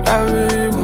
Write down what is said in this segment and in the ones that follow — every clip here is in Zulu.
Abigo,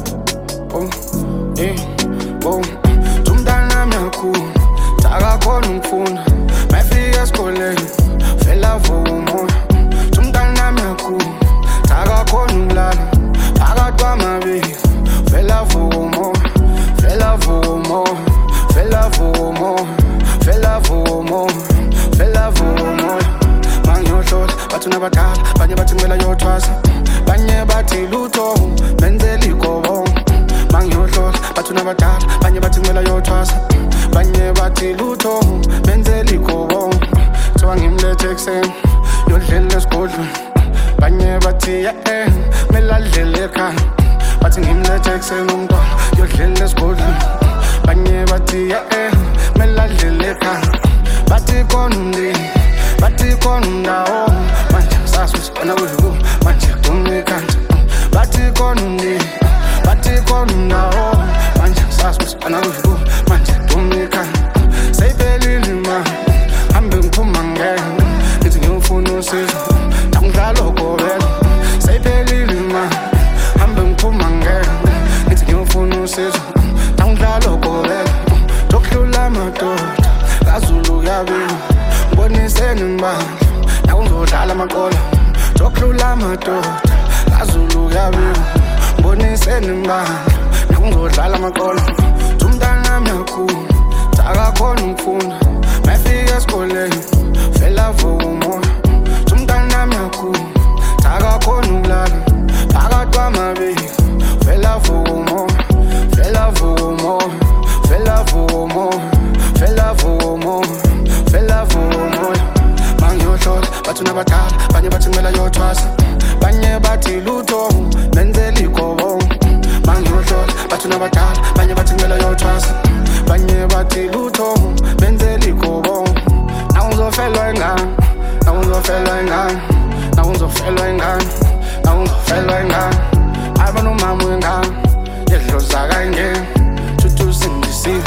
oh, yeah, oh. Tumdana miyaku, taka khona ngifuna. Mayifika esikoleni, vela vuka umoya. Tumdana miyaku, taka khona ngilala. Phakathi kwamabili, vela vuka umoya. Vela vuka umoya, vela vuka umoya. Vela vuka umoya, vela vuka umoya. Mangiyohlola, bathi unabadala, banye bathi kumele ayothwasa. Banye bathi lutho, menzela igobo. Mangiyohlola, bathi unabadala, banye bathi kumele ayothwasa. Banye bathi lutho, menzela igobo. Kuthiwa ngimlethe ekuseni, yodlela esigodlweni. Banye bathi kumele adlele ekhaya. Bathi ngimlethe ekuseni umntwana, yodlela esigodlweni. Banye bathi kumele adlele ekhaya. Bathi khona umndeni, bathi khona undawo. Manje sazi sibona kuyiku, manje kumnikanda. Bathi khona umndeni, bathi khona undawo. Manje sazi sibona kuyiku, manje kumnikanda. Seyiphelile imali, hambe ngiphuma ngeke. Ngithi ngiyofuna usizo, ngidlala ugobela. Seyiphelile imali, hambe ngiphuma ngeke. Ngithi ngiyofuna usizo, ngidlala ugobela. Dokudlula amadoda, kaZulu yabini. Boniseni mbali, nakuzodlala amaqola. Dokudlula amadoda, kaZulu yabini. Boniseni mbali, nakuzodlala amaqola. Tumdana miyakhulu, taka khona ngifuna. Mayifika esikoleni, vela vuka umoya. Tumdana miyakhulu, taka khona ngilala. Phakathi kwamabili, vela vuka umoya. Vela vuka umoya, vela vuka umoya. Vela vuka umoya, vela vuka umoya. Mangiyohlola, bathi unabadala, banye bathi kumele ayothwasa. Banye bathi lutho, menzela igobo. Mangiyohlola, bathi unabadala, banye bathi kumele ayothwasa. Banye bathi lutho, menzela igobo. Nawuzofelwa ingane, nawuzofelwa ingane. Nawuzofelwa ingane, nawuzofelwa ingane. Aba nomama wengane, yedloza kangene. Thuthu singisiwe,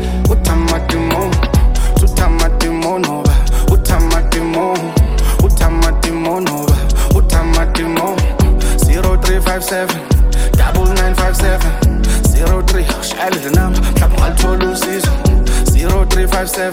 utamatimo. Utamatimo noba, utamatimo. Utamatimo noba, utamatimo. 0357 9957 03 shayela le number, mhlawumbe ungalithola usizo. 0357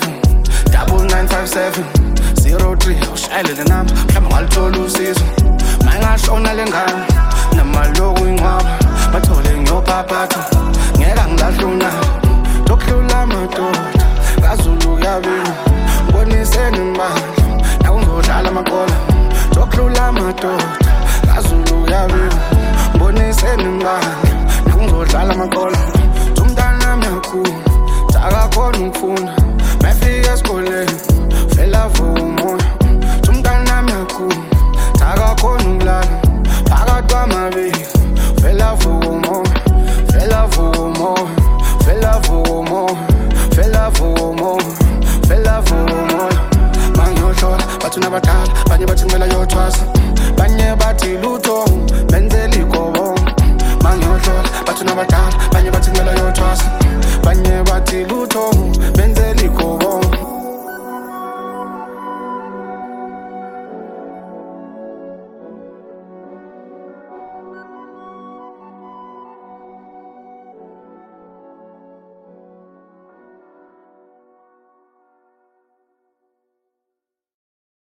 9957 03 shayela le number, mhlawumbe ungalithola usizo. Mayingashona le ngane, namaloku ingcwaba. Bathole ngiyopaphatha, ngeke ngilahle unabo. Dokudlula amadoda, kaZulu yabini. Boniseni mbali, nakuzodlala amaqola. Dokudlula amadoda, kaZulu yabini. Boniseni mbali, nakuzodlala amaqola. Tumdana miyakhulu, taka khona ngifuna. Mayifika esikoleni, vela vuka umoya. Tumdana miyakhulu, taka khona ngilala. Phakathi kwamabili, vela vuka umoya. Vela vuka umoya, vela vuka umoya. Vela vuka umoya, vela vuka umoya. Mangiyohlola, bathi unabadala, banye bathi kumele ayothwasa. Banye bathi lutho, menzela igobo. Mangiyohlola, bathi unabadala, banye bathi kumele ayothwasa. Banye bathi lutho,